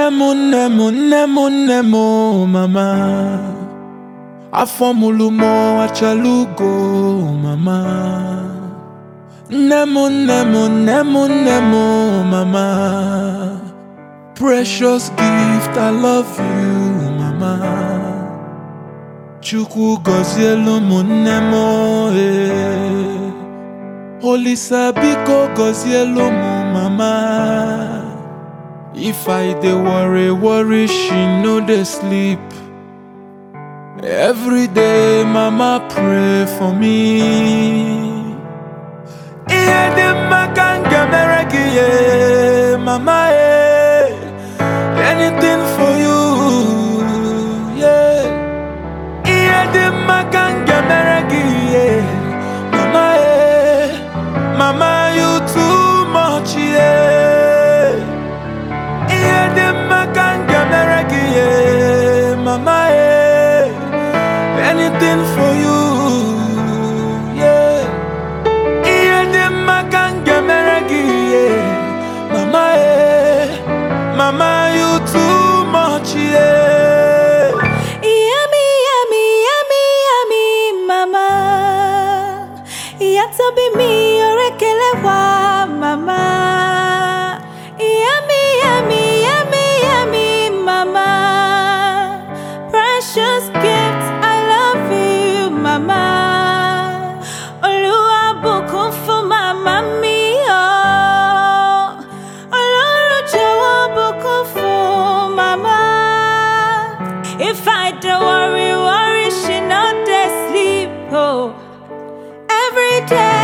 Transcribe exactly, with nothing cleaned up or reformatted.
Nemo, nemo, nemo, nemo, mama. Afomulumo achalugo, mama. Nemo, nemo, nemo, nemo, mama. Precious gift, I love you, mama. Chukwu gozielu mu nemo, eh. Holy Sabiko gozielu mu mama. If I dey worry, worry, she no dey sleep. Every day, mama pray for me. Iye de makanga meregi, yeah, mama, eh. Anything for you, yeah. Iye de makanga meregi, yeah, mama, eh. Mama, you too much, yeah. Iye de makanga meregi, yeah, mama, eh. Anything for you, yeah. Iye de makanga meregi, yeah, mama, eh. Mama, you too much, yeah. Yummy, yummy, yummy, yummy, mama. Yato be me, orekelewa, mama. Yummy, yummy, yummy, yummy, mama. Precious gift, I love you, mama. Oluwa bùkún fún mama mi, oh. Ọlọ́run jọ̀wọ́ bùkún fún mama. If I don't worry, worry, she not dey sleep, oh. Every day